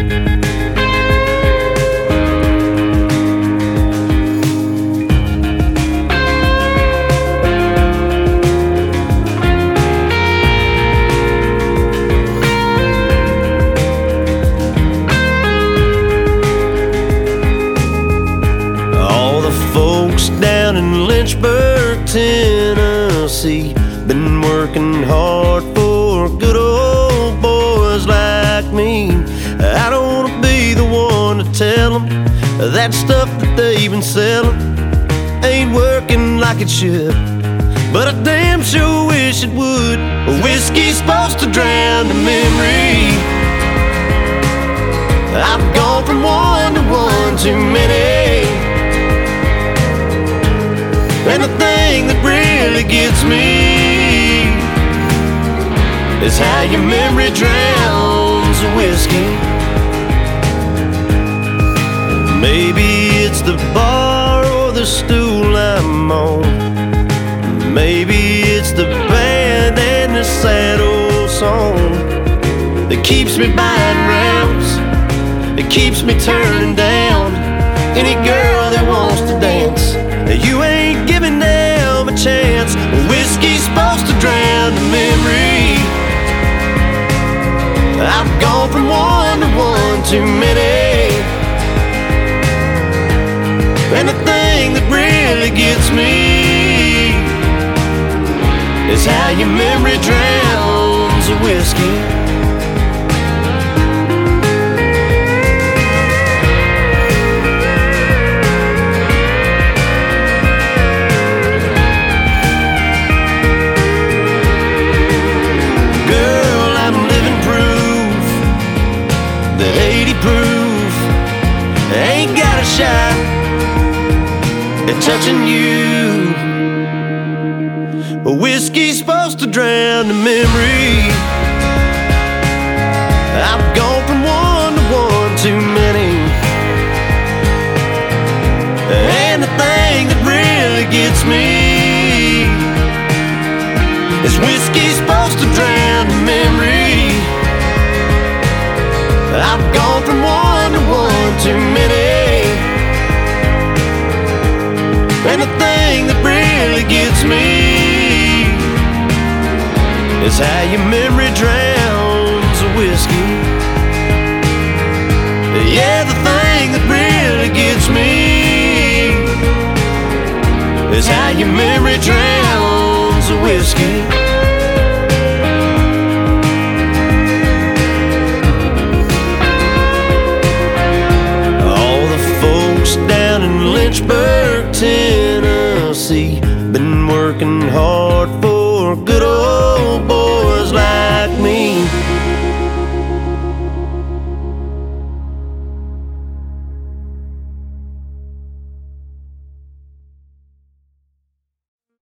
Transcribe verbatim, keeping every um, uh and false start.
Down in Lynchburg, Tennessee, been working hard for good old boys like me. I don't wanna be the one to tell them that stuff that they've been selling ain't working like it should, but I damn sure wish it would. Whiskey's supposed to drown the memory. I've gone from one to one too many, and the thing that really gets me is how your memory drowns the whiskey. Maybe it's the bar or the stool I'm on. Maybe it's the band and the sad old song that keeps me buying rounds, that keeps me turning down any girl that wants to dance. You ain't giving them a chance. Whiskey's supposed to drown the memory. I've gone from one to one too many, and the thing that really gets me is how your memory drowns the whiskey. Proof ain't got a shot at touching you. Whiskey's supposed to drown the memory. I've gone from one to one too many, and the thing that really gets me is whiskey's supposed to drown the memory. I've gone from one to one too many, and the thing that really gets me is how your memory drowns the whiskey. Yeah, the thing that really gets me is how your memory drowns the whiskey. Down in Lynchburg, Tennessee, been working hard